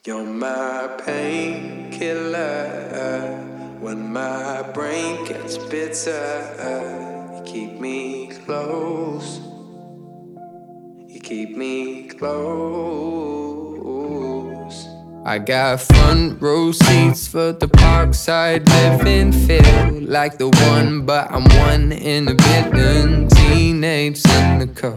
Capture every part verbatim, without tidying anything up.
You're my painkiller when my brain gets bitter. You keep me close. You keep me close. I got front row seats for the parkside living. Feel like the one, but I'm one in a billion. Teenage cynical,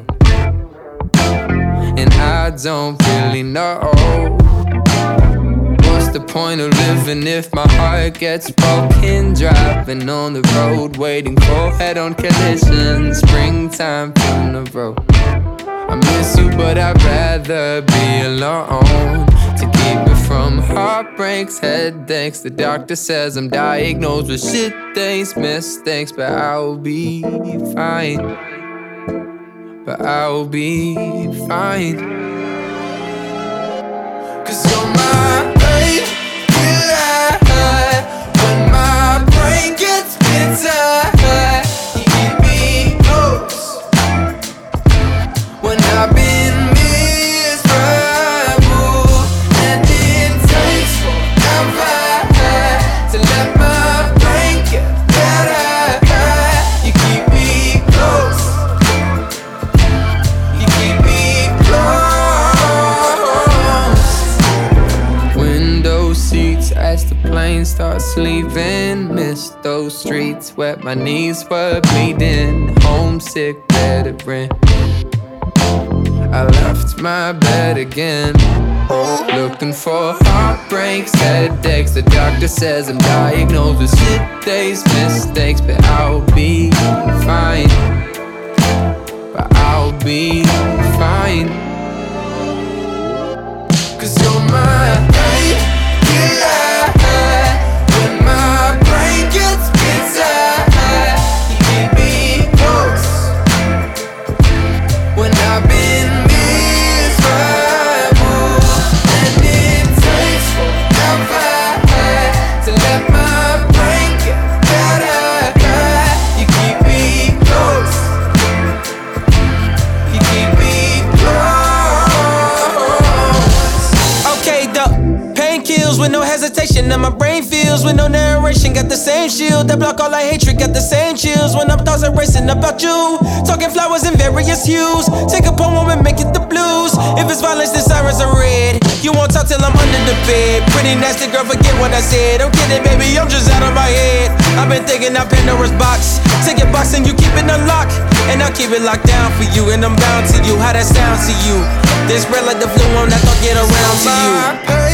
and I don't really know what's the point of living if my heart gets broken. Driving on the road, waiting for head-on collisions. Springtime from the road. I miss you, but I'd rather be alone. To keep me from heartbreaks, headaches. The doctor says I'm diagnosed with shit days, mistakes, but I'll be fine. But I'll be fine. Cause you're my painkiller when my brain gets bitter. You keep me close when I've been miserable, and it takes forever to let my brain get better. You keep me close. You keep me close. Window seats as the plane starts leaving. Miss those streets where my knees were bleeding. Homesick, veteran. I left my bed again, looking for heartbreaks, headaches. The doctor says I'm diagnosed with shit days, mistakes, but I'll be fine. But I'll be fine. Cause you're my painkiller when my brain gets bitter. You keep me close when I've been miserable, and it takes forever to let my brain get better. You keep me close. You keep me close. Okay, the pain kills with no hesitation, and my brain feels with no narration. Got the same shield that block all our hatred. Got the same chills when I'm thoughts are racing about you. Talking flowers in various hues. Take a poem and make it the blues. If it's violence, the sirens are red. You won't talk till I'm under the bed. Pretty nasty girl, forget what I said. I'm kidding, baby, I'm just out of my head. I've been thinking out Pandora's box. Take your box and you keep it unlocked, and I'll keep it locked down for you. And I'm bound to you. How that sounds to you? This spread like the flu on that thought get around to you.